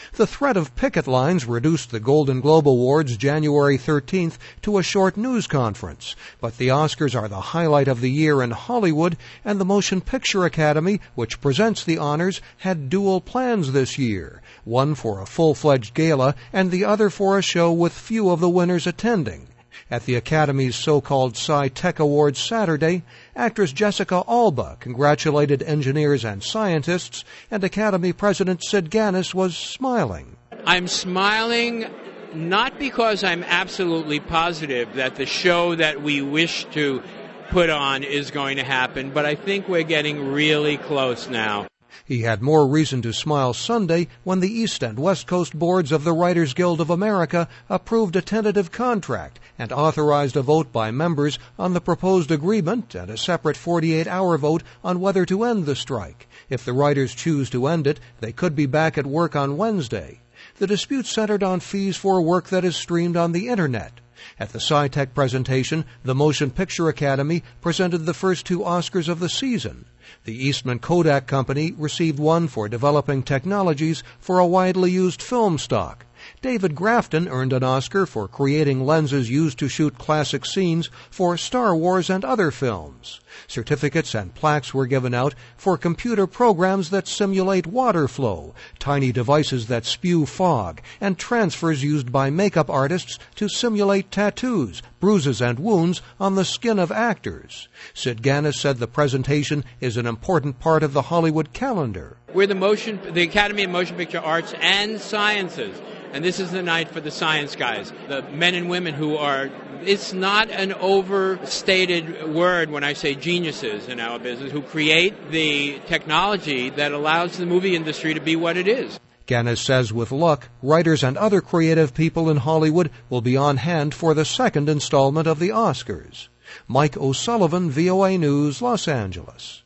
The threat of picket lines reduced the Golden Globe Awards January 13th to a short news conference, but the Oscars are the highlight of the year in Hollywood, and the Motion Picture Academy, which presents the honors, had dual plans this year, one for a full-fledged gala and the other for a show with few of the winners attending. At the Academy's so-called Sci-Tech Awards Saturday, actress Jessica Alba congratulated engineers and scientists, and Academy President Sid Ganis was smiling. I'm smiling not because I'm absolutely positive that the show that we wish to put on is going to happen, but I think we're getting really close now. He had more reason to smile Sunday when the East and West Coast boards of the Writers Guild of America approved a tentative contract and authorized a vote by members on the proposed agreement and a separate 48-hour vote on whether to end the strike. If the writers choose to end it, they could be back at work on Wednesday. The dispute centered on fees for work that is streamed on the Internet. At the Sci-Tech presentation, the Motion Picture Academy presented the first two Oscars of the season. The Eastman Kodak Company received one for developing technologies for a widely used film stock. David Grafton earned an Oscar for creating lenses used to shoot classic scenes for Star Wars and other films. Certificates and plaques were given out for computer programs that simulate water flow, tiny devices that spew fog, and transfers used by makeup artists to simulate tattoos, bruises, and wounds on the skin of actors. Sid Ganis said the presentation is an important part of the Hollywood calendar. We're the Academy of Motion Picture Arts and Sciences. And this is the night for the science guys, the men and women who are, it's not an overstated word when I say geniuses in our business, who create the technology that allows the movie industry to be what it is. Ganis says with luck, writers and other creative people in Hollywood will be on hand for the second installment of the Oscars. Mike O'Sullivan, VOA News, Los Angeles.